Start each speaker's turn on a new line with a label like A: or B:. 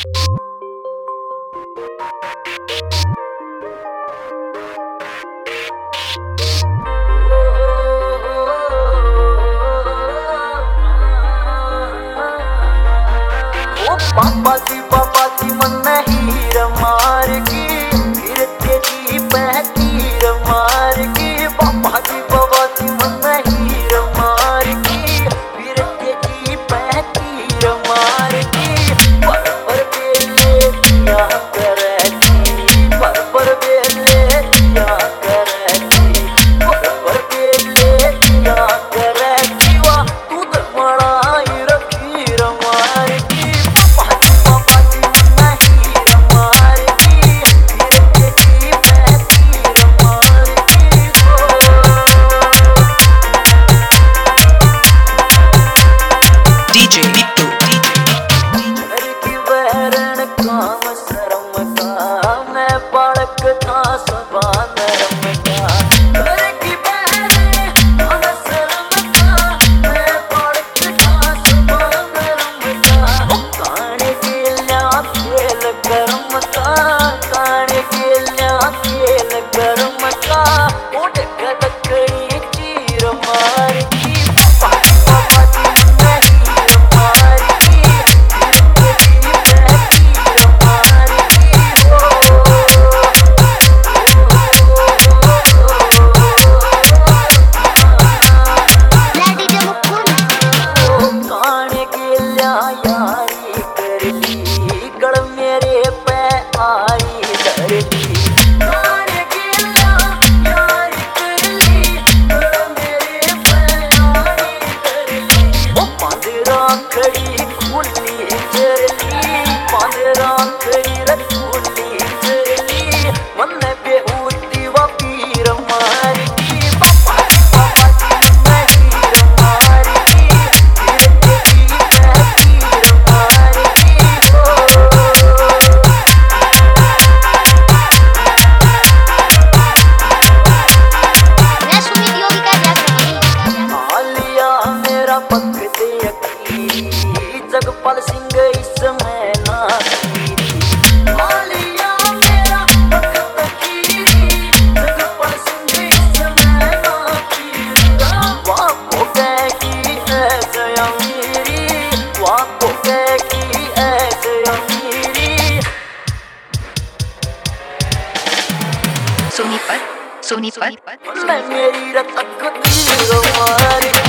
A: पापा जी मन हीर मार की फिर तेजी पहतीर मार की पापा जी मन हीर मार की फिर तेजी पहतीर मार की पर बेले दिया करती पर बेले दिया करती पर बेले दिया करती वा दूध मलाई रखी रमार की जगपाल सिंह इसमें ना मालिया मेरा भक्त कीरी जगपाल सिंह इसमें ना वाको की ऐसे अमीरी वाको की ऐसे अमीरी
B: सोनीपत
A: मैं मेरी रतक तीर मार